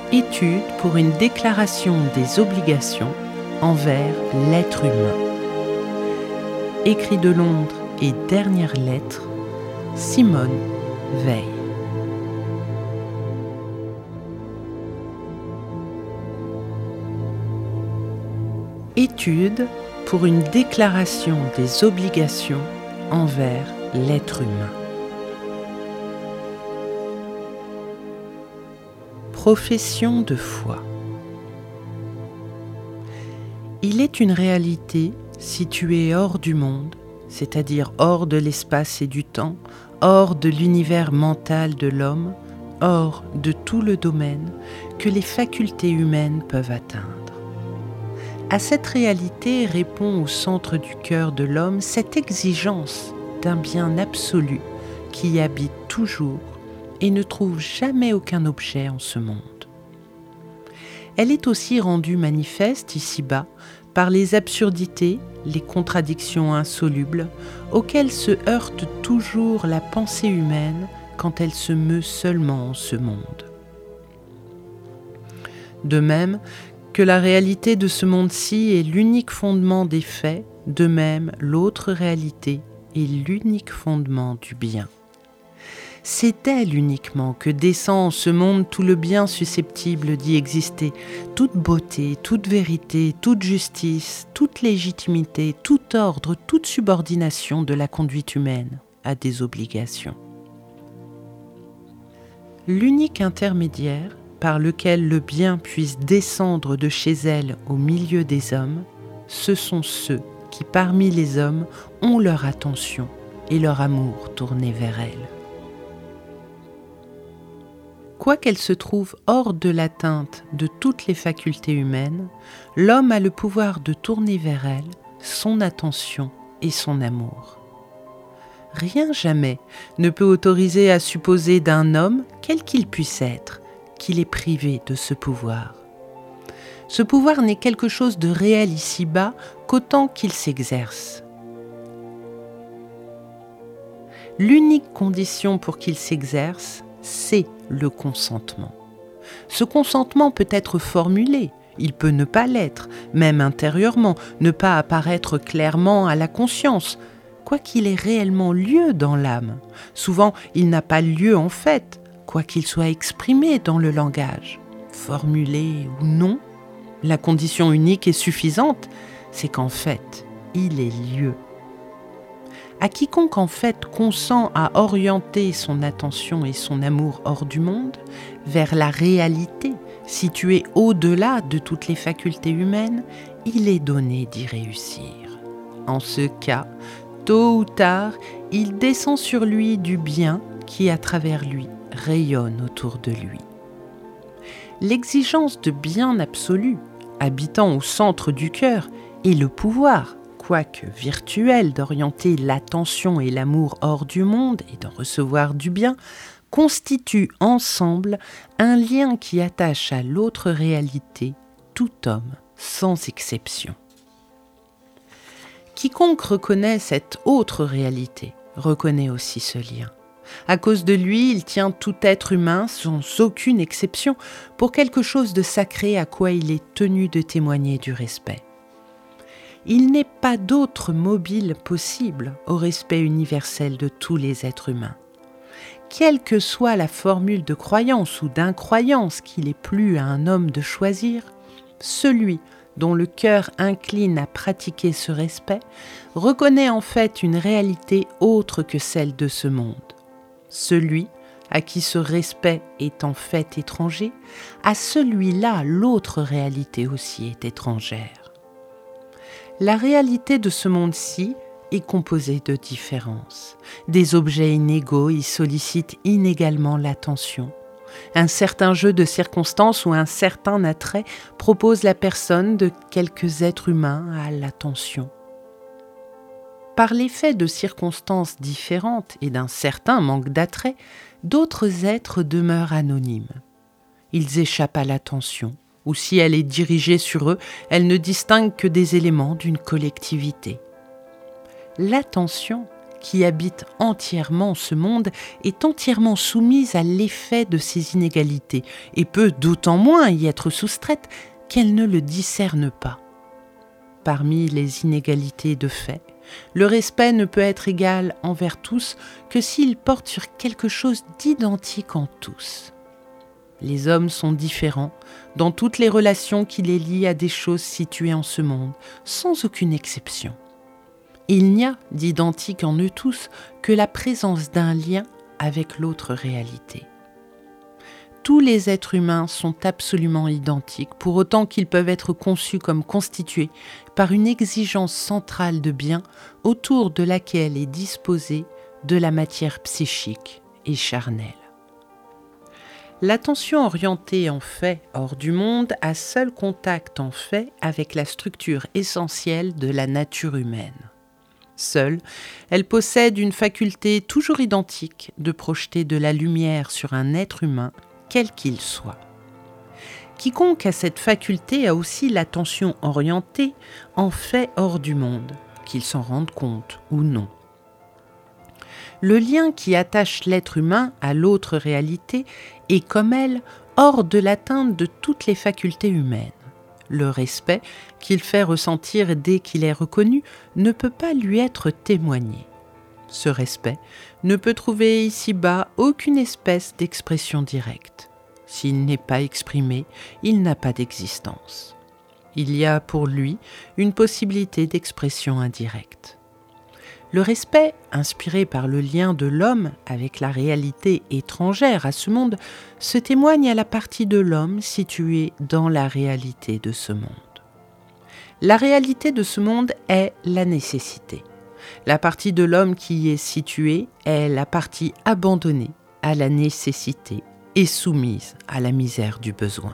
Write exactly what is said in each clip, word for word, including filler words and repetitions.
Étude pour une déclaration des obligations envers l'être humain. Écrit de Londres et dernière lettre, Simone Weil. Étude pour une déclaration des obligations envers l'être humain. Profession de foi. Il est une réalité située hors du monde, c'est-à-dire hors de l'espace et du temps, hors de l'univers mental de l'homme, hors de tout le domaine que les facultés humaines peuvent atteindre. À cette réalité répond au centre du cœur de l'homme cette exigence d'un bien absolu qui y habite toujours et ne trouve jamais aucun objet en ce monde. Elle est aussi rendue manifeste ici-bas par les absurdités, les contradictions insolubles auxquelles se heurte toujours la pensée humaine quand elle se meut seulement en ce monde. De même que la réalité de ce monde-ci est l'unique fondement des faits, de même l'autre réalité est l'unique fondement du bien. C'est d'elle uniquement que descend en ce monde tout le bien susceptible d'y exister, toute beauté, toute vérité, toute justice, toute légitimité, tout ordre, toute subordination de la conduite humaine à des obligations. L'unique intermédiaire par lequel le bien puisse descendre de chez elle au milieu des hommes, ce sont ceux qui parmi les hommes ont leur attention et leur amour tournés vers elle. Quoiqu'elle se trouve hors de l'atteinte de toutes les facultés humaines, l'homme a le pouvoir de tourner vers elle son attention et son amour. Rien jamais ne peut autoriser à supposer d'un homme, quel qu'il puisse être, qu'il est privé de ce pouvoir. Ce pouvoir n'est quelque chose de réel ici-bas qu'autant qu'il s'exerce. L'unique condition pour qu'il s'exerce, c'est le consentement. Ce consentement peut être formulé, il peut ne pas l'être, même intérieurement, ne pas apparaître clairement à la conscience, quoiqu'il ait réellement lieu dans l'âme. Souvent, il n'a pas lieu en fait, quoiqu'il soit exprimé dans le langage. Formulé ou non, la condition unique et suffisante, c'est qu'en fait, il est lieu. À quiconque en fait consent à orienter son attention et son amour hors du monde, vers la réalité, située au-delà de toutes les facultés humaines, il est donné d'y réussir. En ce cas, tôt ou tard, il descend sur lui du bien qui, à travers lui, rayonne autour de lui. L'exigence de bien absolu, habitant au centre du cœur, est le pouvoir, quoique virtuel, d'orienter l'attention et l'amour hors du monde et d'en recevoir du bien, constitue ensemble un lien qui attache à l'autre réalité tout homme, sans exception. Quiconque reconnaît cette autre réalité reconnaît aussi ce lien. À cause de lui, il tient tout être humain, sans aucune exception, pour quelque chose de sacré à quoi il est tenu de témoigner du respect. Il n'est pas d'autre mobile possible au respect universel de tous les êtres humains. Quelle que soit la formule de croyance ou d'incroyance qu'il ait plu à un homme de choisir, celui dont le cœur incline à pratiquer ce respect reconnaît en fait une réalité autre que celle de ce monde. Celui à qui ce respect est en fait étranger, à celui-là l'autre réalité aussi est étrangère. La réalité de ce monde-ci est composée de différences. Des objets inégaux y sollicitent inégalement l'attention. Un certain jeu de circonstances ou un certain attrait propose la personne de quelques êtres humains à l'attention. Par l'effet de circonstances différentes et d'un certain manque d'attrait, d'autres êtres demeurent anonymes. Ils échappent à l'attention, ou si elle est dirigée sur eux, elle ne distingue que des éléments d'une collectivité. L'attention, qui habite entièrement ce monde, est entièrement soumise à l'effet de ces inégalités et peut d'autant moins y être soustraite qu'elle ne le discerne pas. Parmi les inégalités de fait, le respect ne peut être égal envers tous que s'il porte sur quelque chose d'identique en tous. Les hommes sont différents dans toutes les relations qui les lient à des choses situées en ce monde, sans aucune exception. Il n'y a d'identique en eux tous que la présence d'un lien avec l'autre réalité. Tous les êtres humains sont absolument identiques, pour autant qu'ils peuvent être conçus comme constitués par une exigence centrale de bien autour de laquelle est disposée de la matière psychique et charnelle. L'attention orientée en fait hors du monde a seul contact en fait avec la structure essentielle de la nature humaine. Seule, elle possède une faculté toujours identique de projeter de la lumière sur un être humain, quel qu'il soit. Quiconque a cette faculté a aussi l'attention orientée en fait hors du monde, qu'il s'en rende compte ou non. Le lien qui attache l'être humain à l'autre réalité est, comme elle, hors de l'atteinte de toutes les facultés humaines. Le respect qu'il fait ressentir dès qu'il est reconnu ne peut pas lui être témoigné. Ce respect ne peut trouver ici-bas aucune espèce d'expression directe. S'il n'est pas exprimé, il n'a pas d'existence. Il y a pour lui une possibilité d'expression indirecte. Le respect, inspiré par le lien de l'homme avec la réalité étrangère à ce monde, se témoigne à la partie de l'homme située dans la réalité de ce monde. La réalité de ce monde est la nécessité. La partie de l'homme qui y est située est la partie abandonnée à la nécessité et soumise à la misère du besoin.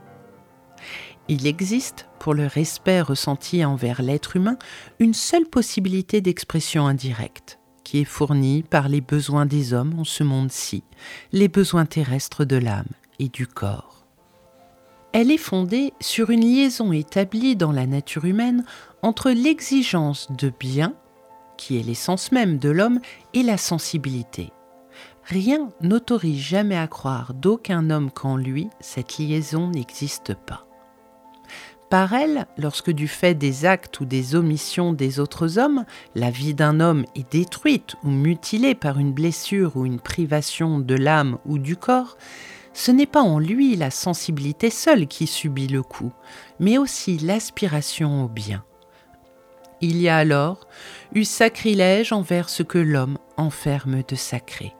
Il existe, pour le respect ressenti envers l'être humain, une seule possibilité d'expression indirecte, qui est fournie par les besoins des hommes en ce monde-ci, les besoins terrestres de l'âme et du corps. Elle est fondée sur une liaison établie dans la nature humaine entre l'exigence de bien, qui est l'essence même de l'homme, et la sensibilité. Rien n'autorise jamais à croire d'aucun homme qu'en lui, cette liaison n'existe pas. Par elle, lorsque du fait des actes ou des omissions des autres hommes, la vie d'un homme est détruite ou mutilée par une blessure ou une privation de l'âme ou du corps, ce n'est pas en lui la sensibilité seule qui subit le coup, mais aussi l'aspiration au bien. Il y a alors eu sacrilège envers ce que l'homme enferme de sacré.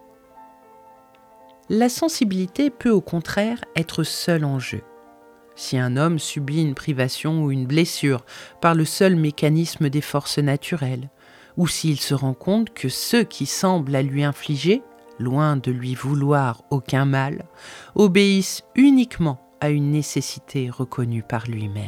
La sensibilité peut au contraire être seule en jeu. Si un homme subit une privation ou une blessure par le seul mécanisme des forces naturelles, ou s'il se rend compte que ceux qui semblent la lui infliger, loin de lui vouloir aucun mal, obéissent uniquement à une nécessité reconnue par lui-même.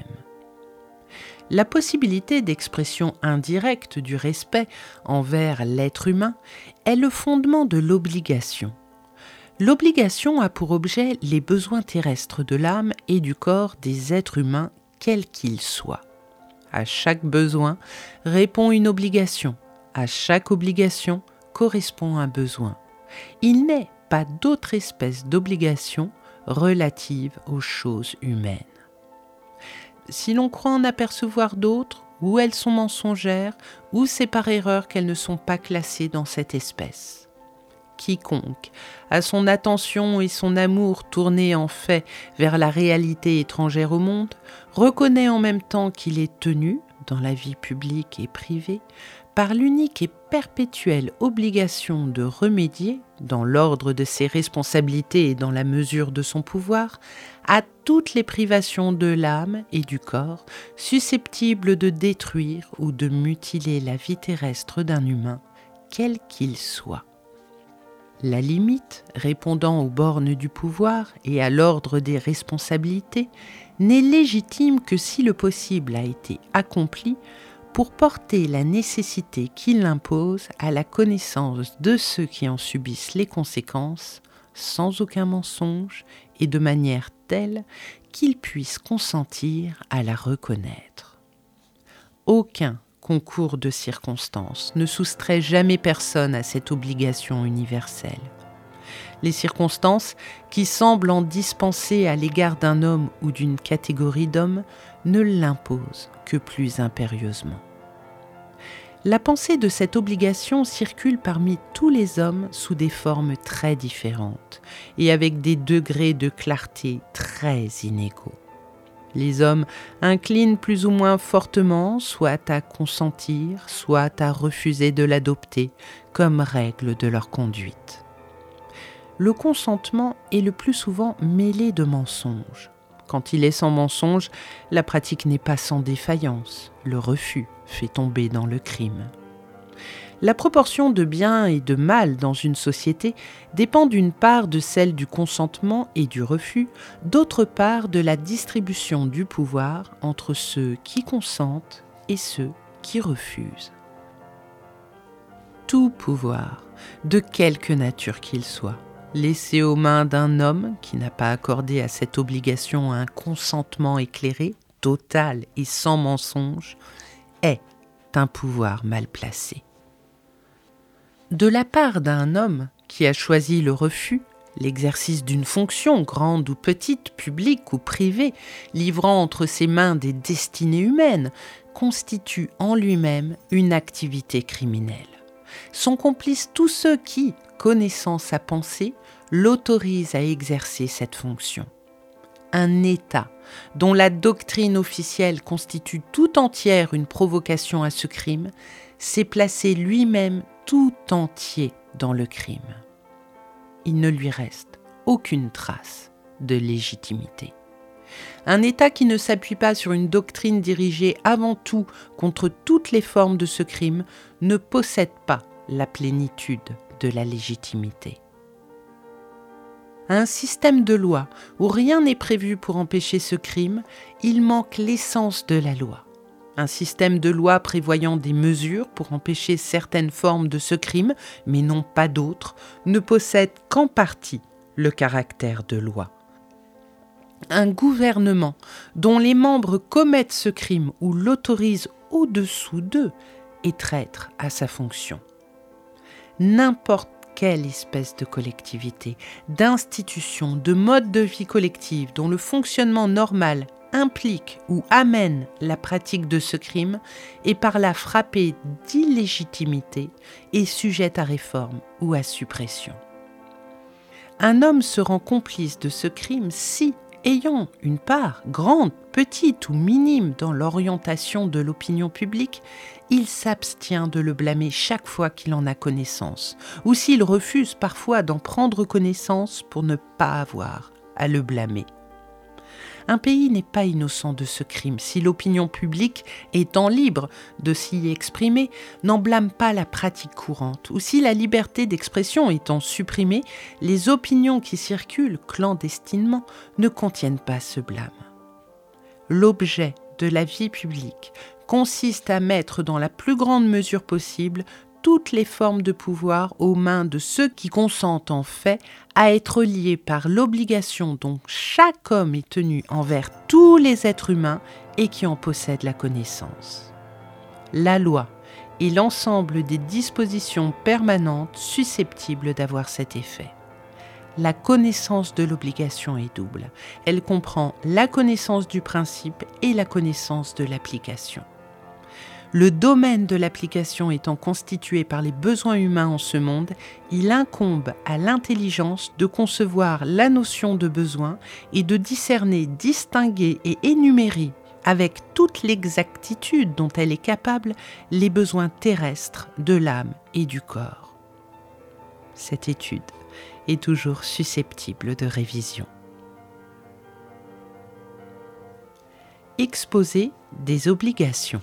La possibilité d'expression indirecte du respect envers l'être humain est le fondement de l'obligation. L'obligation a pour objet les besoins terrestres de l'âme et du corps des êtres humains, quels qu'ils soient. À chaque besoin répond une obligation, à chaque obligation correspond un besoin. Il n'est pas d'autre espèce d'obligation relative aux choses humaines. Si l'on croit en apercevoir d'autres, ou elles sont mensongères, ou c'est par erreur qu'elles ne sont pas classées dans cette espèce. Quiconque a son attention et son amour tournés en fait vers la réalité étrangère au monde, reconnaît en même temps qu'il est tenu, dans la vie publique et privée, par l'unique et perpétuelle obligation de remédier, dans l'ordre de ses responsabilités et dans la mesure de son pouvoir, à toutes les privations de l'âme et du corps susceptibles de détruire ou de mutiler la vie terrestre d'un humain, quel qu'il soit. La limite, répondant aux bornes du pouvoir et à l'ordre des responsabilités, n'est légitime que si le possible a été accompli pour porter la nécessité qu'il impose à la connaissance de ceux qui en subissent les conséquences, sans aucun mensonge et de manière telle qu'ils puissent consentir à la reconnaître. Aucun concours de circonstances, ne soustrait jamais personne à cette obligation universelle. Les circonstances qui semblent en dispenser à l'égard d'un homme ou d'une catégorie d'hommes ne l'imposent que plus impérieusement. La pensée de cette obligation circule parmi tous les hommes sous des formes très différentes et avec des degrés de clarté très inégaux. Les hommes inclinent plus ou moins fortement soit à consentir, soit à refuser de l'adopter comme règle de leur conduite. Le consentement est le plus souvent mêlé de mensonges. Quand il est sans mensonge, la pratique n'est pas sans défaillance. Le refus fait tomber dans le crime. La proportion de bien et de mal dans une société dépend d'une part de celle du consentement et du refus, d'autre part de la distribution du pouvoir entre ceux qui consentent et ceux qui refusent. Tout pouvoir, de quelque nature qu'il soit, laissé aux mains d'un homme qui n'a pas accordé à cette obligation un consentement éclairé, total et sans mensonge, est un pouvoir mal placé. De la part d'un homme qui a choisi le refus, l'exercice d'une fonction, grande ou petite, publique ou privée, livrant entre ses mains des destinées humaines, constitue en lui-même une activité criminelle. Sont complices tous ceux qui, connaissant sa pensée, l'autorisent à exercer cette fonction. Un État, dont la doctrine officielle constitue tout entière une provocation à ce crime, s'est placé lui-même tout entier dans le crime. Il ne lui reste aucune trace de légitimité. Un État qui ne s'appuie pas sur une doctrine dirigée avant tout contre toutes les formes de ce crime ne possède pas la plénitude de la légitimité. À un système de loi où rien n'est prévu pour empêcher ce crime, il manque l'essence de la loi. Un système de loi prévoyant des mesures pour empêcher certaines formes de ce crime, mais non pas d'autres, ne possède qu'en partie le caractère de loi. Un gouvernement dont les membres commettent ce crime ou l'autorisent au-dessous d'eux est traître à sa fonction. N'importe quelle espèce de collectivité, d'institution, de mode de vie collective dont le fonctionnement normal implique ou amène la pratique de ce crime est par là frappée d'illégitimité et sujette à réforme ou à suppression. Un homme se rend complice de ce crime si, ayant une part grande, petite ou minime dans l'orientation de l'opinion publique, il s'abstient de le blâmer chaque fois qu'il en a connaissance, ou s'il refuse parfois d'en prendre connaissance pour ne pas avoir à le blâmer. Un pays n'est pas innocent de ce crime si l'opinion publique, étant libre de s'y exprimer, n'en blâme pas la pratique courante, ou si la liberté d'expression étant supprimée, les opinions qui circulent clandestinement ne contiennent pas ce blâme. L'objet de la vie publique consiste à mettre dans la plus grande mesure possible toutes les formes de pouvoir aux mains de ceux qui consentent en fait à être liés par l'obligation dont chaque homme est tenu envers tous les êtres humains et qui en possèdent la connaissance. La loi est l'ensemble des dispositions permanentes susceptibles d'avoir cet effet. La connaissance de l'obligation est double. Elle comprend la connaissance du principe et la connaissance de l'application. Le domaine de l'application étant constitué par les besoins humains en ce monde, il incombe à l'intelligence de concevoir la notion de besoin et de discerner, distinguer et énumérer avec toute l'exactitude dont elle est capable les besoins terrestres de l'âme et du corps. Cette étude est toujours susceptible de révision. Exposé des obligations.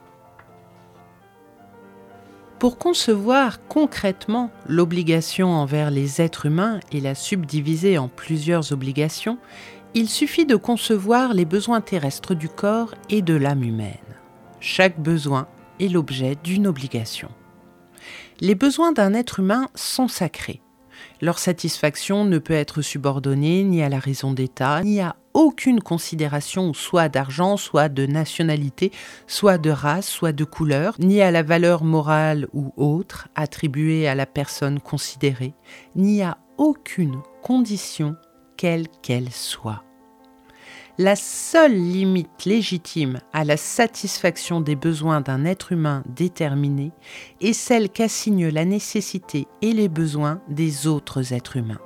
Pour concevoir concrètement l'obligation envers les êtres humains et la subdiviser en plusieurs obligations, il suffit de concevoir les besoins terrestres du corps et de l'âme humaine. Chaque besoin est l'objet d'une obligation. Les besoins d'un être humain sont sacrés. Leur satisfaction ne peut être subordonnée ni à la raison d'État, ni à aucune considération soit d'argent, soit de nationalité, soit de race, soit de couleur, ni à la valeur morale ou autre attribuée à la personne considérée, ni à aucune condition quelle qu'elle soit. La seule limite légitime à la satisfaction des besoins d'un être humain déterminé est celle qu'assigne la nécessité et les besoins des autres êtres humains.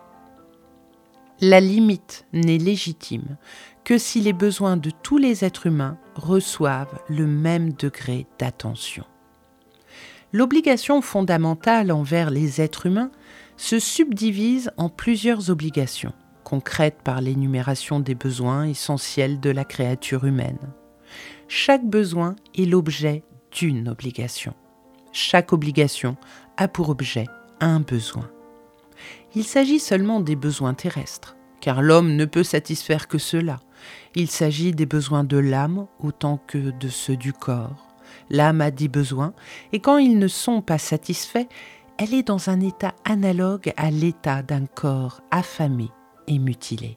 La limite n'est légitime que si les besoins de tous les êtres humains reçoivent le même degré d'attention. L'obligation fondamentale envers les êtres humains se subdivise en plusieurs obligations, concrètes par l'énumération des besoins essentiels de la créature humaine. Chaque besoin est l'objet d'une obligation. Chaque obligation a pour objet un besoin. Il s'agit seulement des besoins terrestres, car l'homme ne peut satisfaire que cela. Il s'agit des besoins de l'âme autant que de ceux du corps. L'âme a des besoins, et quand ils ne sont pas satisfaits, elle est dans un état analogue à l'état d'un corps affamé et mutilé.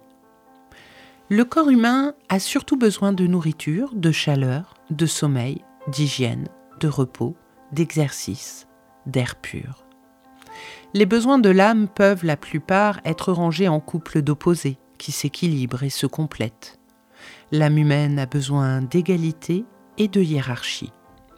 Le corps humain a surtout besoin de nourriture, de chaleur, de sommeil, d'hygiène, de repos, d'exercice, d'air pur. Les besoins de l'âme peuvent la plupart être rangés en couples d'opposés qui s'équilibrent et se complètent. L'âme humaine a besoin d'égalité et de hiérarchie.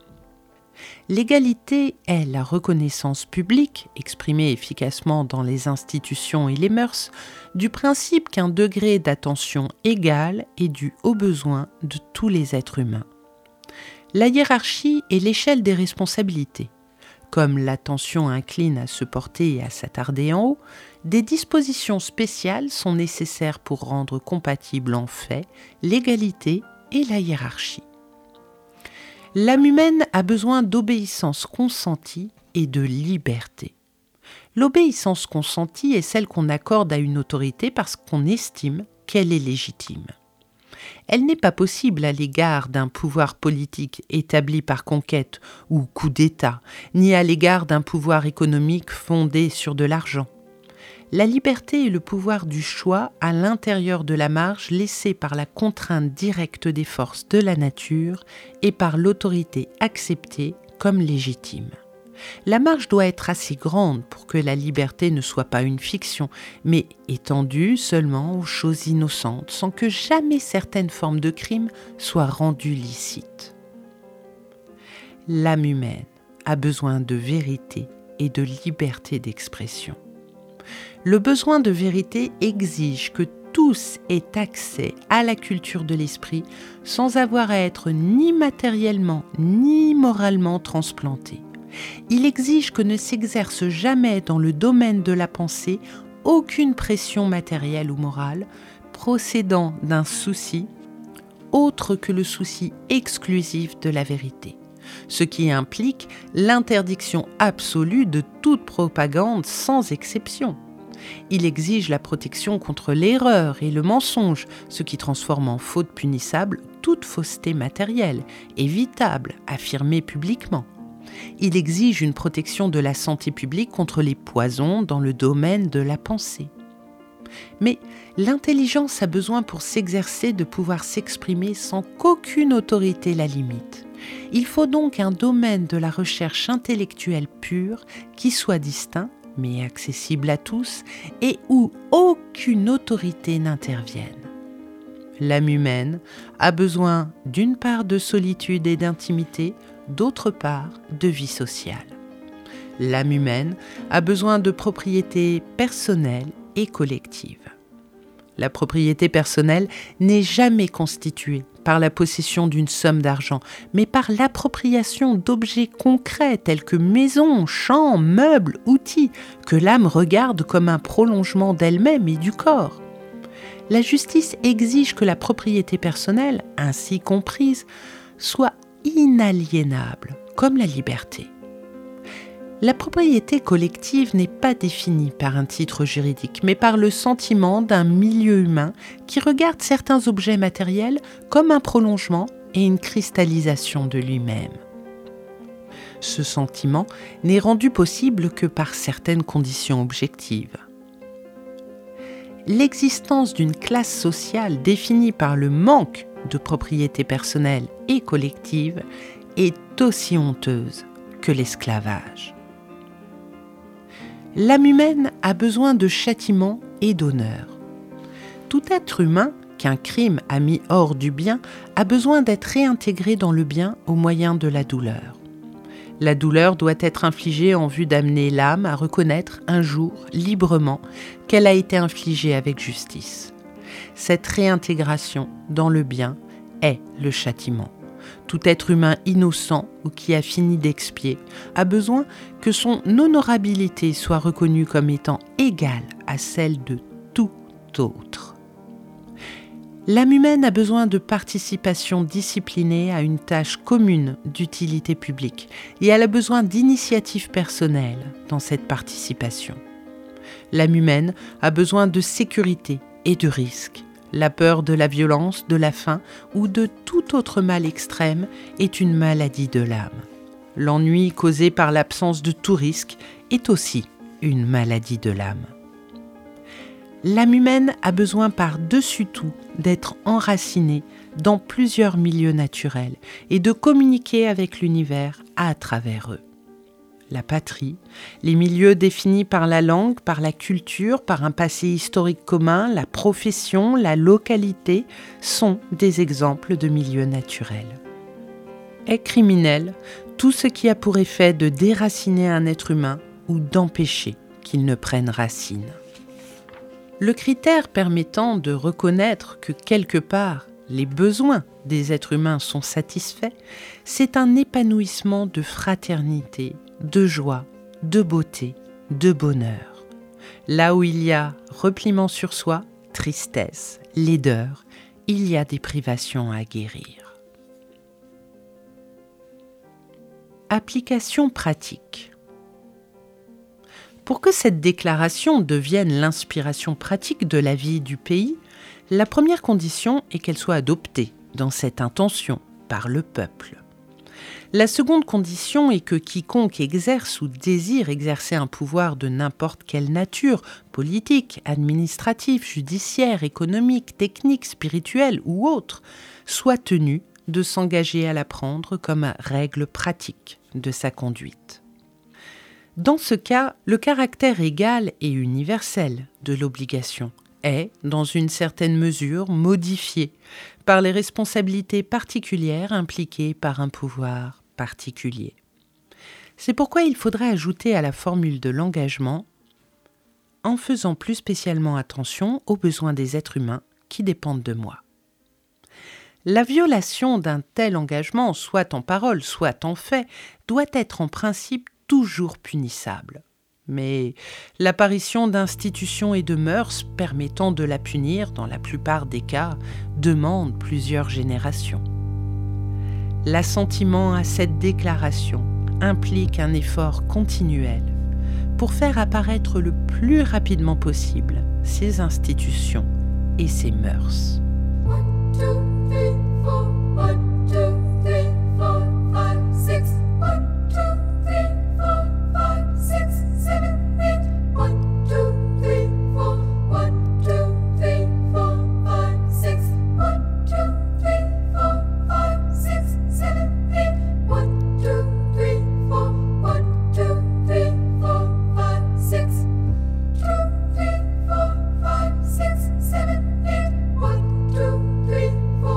L'égalité est la reconnaissance publique, exprimée efficacement dans les institutions et les mœurs, du principe qu'un degré d'attention égal est dû aux besoins de tous les êtres humains. La hiérarchie est l'échelle des responsabilités. Comme l'attention incline à se porter et à s'attarder en haut, des dispositions spéciales sont nécessaires pour rendre compatibles en fait l'égalité et la hiérarchie. L'âme humaine a besoin d'obéissance consentie et de liberté. L'obéissance consentie est celle qu'on accorde à une autorité parce qu'on estime qu'elle est légitime. Elle n'est pas possible à l'égard d'un pouvoir politique établi par conquête ou coup d'État, ni à l'égard d'un pouvoir économique fondé sur de l'argent. La liberté est le pouvoir du choix à l'intérieur de la marge laissée par la contrainte directe des forces de la nature et par l'autorité acceptée comme légitime. La marge doit être assez grande pour que la liberté ne soit pas une fiction, mais étendue seulement aux choses innocentes, sans que jamais certaines formes de crime soient rendues licites. L'âme humaine a besoin de vérité et de liberté d'expression. Le besoin de vérité exige que tous aient accès à la culture de l'esprit sans avoir à être ni matériellement ni moralement transplantés. Il exige que ne s'exerce jamais dans le domaine de la pensée aucune pression matérielle ou morale procédant d'un souci autre que le souci exclusif de la vérité, ce qui implique l'interdiction absolue de toute propagande sans exception. Il exige la protection contre l'erreur et le mensonge, ce qui transforme en faute punissable toute fausseté matérielle, évitable, affirmée publiquement. Il exige une protection de la santé publique contre les poisons dans le domaine de la pensée. Mais l'intelligence a besoin pour s'exercer de pouvoir s'exprimer sans qu'aucune autorité la limite. Il faut donc un domaine de la recherche intellectuelle pure qui soit distinct, mais accessible à tous, et où aucune autorité n'intervienne. L'âme humaine a besoin d'une part de solitude et d'intimité, d'autre part de vie sociale. L'âme humaine a besoin de propriété personnelle et collective. La propriété personnelle n'est jamais constituée par la possession d'une somme d'argent, mais par l'appropriation d'objets concrets tels que maisons, champs, meubles, outils, que l'âme regarde comme un prolongement d'elle-même et du corps. La justice exige que la propriété personnelle, ainsi comprise, soit inaliénable, comme la liberté. La propriété collective n'est pas définie par un titre juridique, mais par le sentiment d'un milieu humain qui regarde certains objets matériels comme un prolongement et une cristallisation de lui-même. Ce sentiment n'est rendu possible que par certaines conditions objectives. l'existence d'une classe sociale définie par le manque de propriété personnelle et collective est aussi honteuse que l'esclavage. L'âme humaine a besoin de châtiment et d'honneur. Tout être humain qu'un crime a mis hors du bien a besoin d'être réintégré dans le bien au moyen de la douleur. La douleur doit être infligée en vue d'amener l'âme à reconnaître un jour, librement, qu'elle a été infligée avec justice. Cette réintégration dans le bien est le châtiment. Tout être humain innocent ou qui a fini d'expier a besoin que son honorabilité soit reconnue comme étant égale à celle de tout autre. L'âme humaine a besoin de participation disciplinée à une tâche commune d'utilité publique et elle a besoin d'initiative personnelle dans cette participation. L'âme humaine a besoin de sécurité et de risque. La peur de la violence, de la faim ou de tout autre mal extrême est une maladie de l'âme. L'ennui causé par l'absence de tout risque est aussi une maladie de l'âme. L'âme humaine a besoin par-dessus tout d'être enracinée dans plusieurs milieux naturels et de communiquer avec l'univers à travers eux. La patrie, les milieux définis par la langue, par la culture, par un passé historique commun, la profession, la localité, sont des exemples de milieux naturels. Est criminel tout ce qui a pour effet de déraciner un être humain ou d'empêcher qu'il ne prenne racine. Le critère permettant de reconnaître que quelque part les besoins des êtres humains sont satisfaits, c'est un épanouissement de fraternité, de joie, de beauté, de bonheur. Là où il y a repliement sur soi, tristesse, laideur, il y a des privations à guérir. Application pratique. Pour que cette déclaration devienne l'inspiration pratique de la vie du pays, la première condition est qu'elle soit adoptée dans cette intention par le peuple. La seconde condition est que quiconque exerce ou désire exercer un pouvoir de n'importe quelle nature, politique, administratif, judiciaire, économique, technique, spirituelle ou autre, soit tenu de s'engager à la prendre comme règle pratique de sa conduite. Dans ce cas, le caractère égal et universel de l'obligation est, dans une certaine mesure, modifié par les responsabilités particulières impliquées par un pouvoir particulier. C'est pourquoi il faudrait ajouter à la formule de l'engagement « en faisant plus spécialement attention aux besoins des êtres humains qui dépendent de moi ». La violation d'un tel engagement, soit en parole, soit en fait, doit être en principe toujours punissable. Mais l'apparition d'institutions et de mœurs permettant de la punir, dans la plupart des cas, demande plusieurs générations. L'assentiment à cette déclaration implique un effort continuel pour faire apparaître le plus rapidement possible ces institutions et ces mœurs. One, two, three, four, one, two, three, four, five, six, one, two, three, four, five, six, seven, eight, one, two, three, four, one, two, three, four, five, six, one, two, three, four, five, six, seven, eight, one, two, three, four, one, two, three, four, five, six, two, three, four, five, six, seven, eight, one, two, three, four.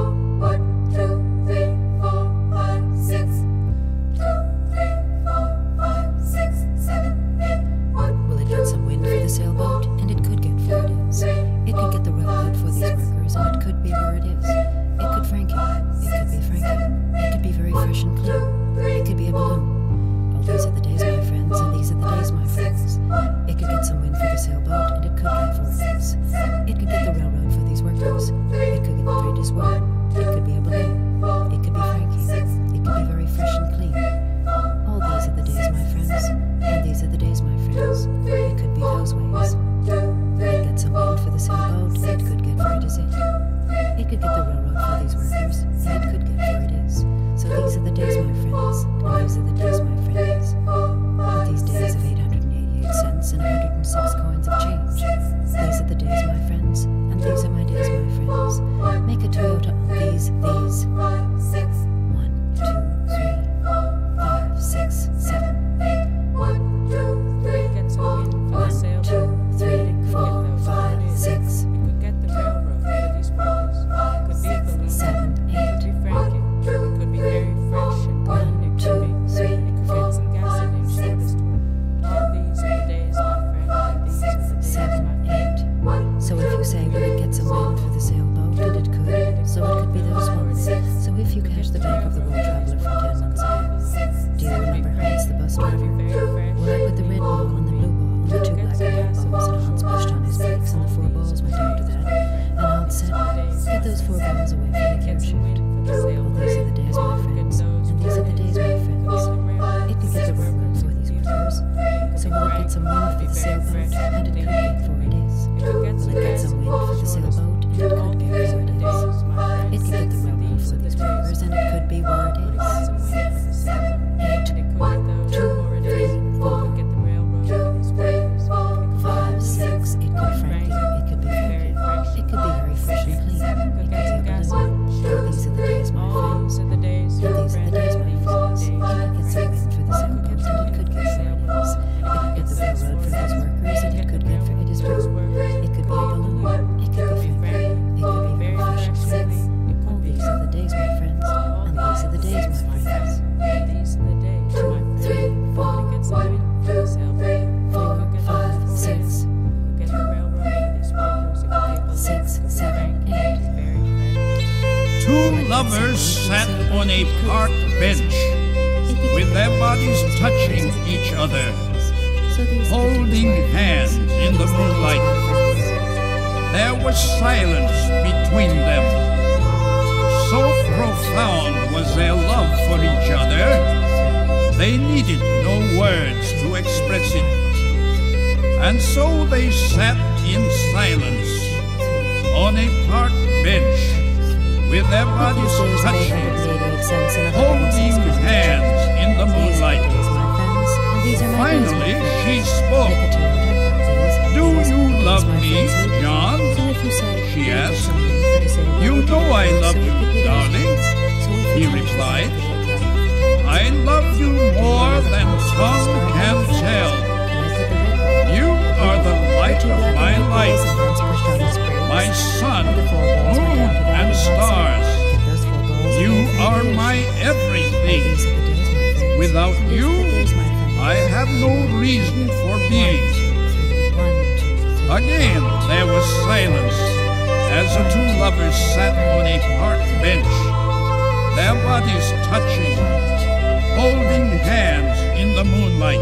those four miles away from the gear shift. Well, these are the days, my friends. And these are the days, my friends. It could get the railroad for these workers. So will it get some wind for the sailboat? And it could get, for it is. Will it get some wind for the sailboat? And it could get, for it is. It could get the railroad for these workers, and it could be where it is. Eight, two, three, four, five, six. It could frankly, it could be franky. It could be very fresh and clean. It could be a balloon. Oh, these are the days, my friends. And these are the days, my friends. It could get some wind for the sailboat, and it could get for it is. It could get the railroad for those workers, and it could get for it is blue. It could be a balloon. It could be franky. It could be very fresh and clean. All these are the days, my friends. And these are the days, my friends. Two, three, four, four, five, six, six, seven, eight. Two lovers sat on a park bench, with their bodies touching each other, holding hands in the moonlight. There was silence between them. So profound was their love for each other, they needed no words to express it. And so they sat in silence on a park bench, with their bodies touching, holding hands in the moonlight. Finally, she spoke. "Do you love me, John?" she asked. "You know I love you, darling," he replied. "I love you more than tongue can tell. You are the light of my life, my sun, moon, and stars. You are my everything. Without you, I have no reason for being." Again, there was silence as the two lovers sat on a park bench, their bodies touching, holding hands in the moonlight.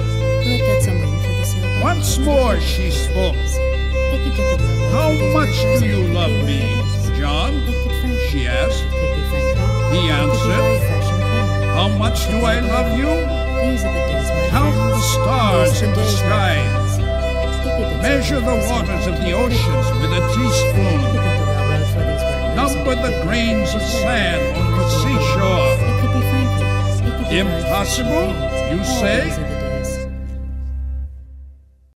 Once more she spoke. "How much do you love me, John?" she asked. He answered, "How much do I love you? Count the stars in the sky. Measure the waters of the oceans with a teaspoon. Number the grains of sand on the seashore. Impossible, you say?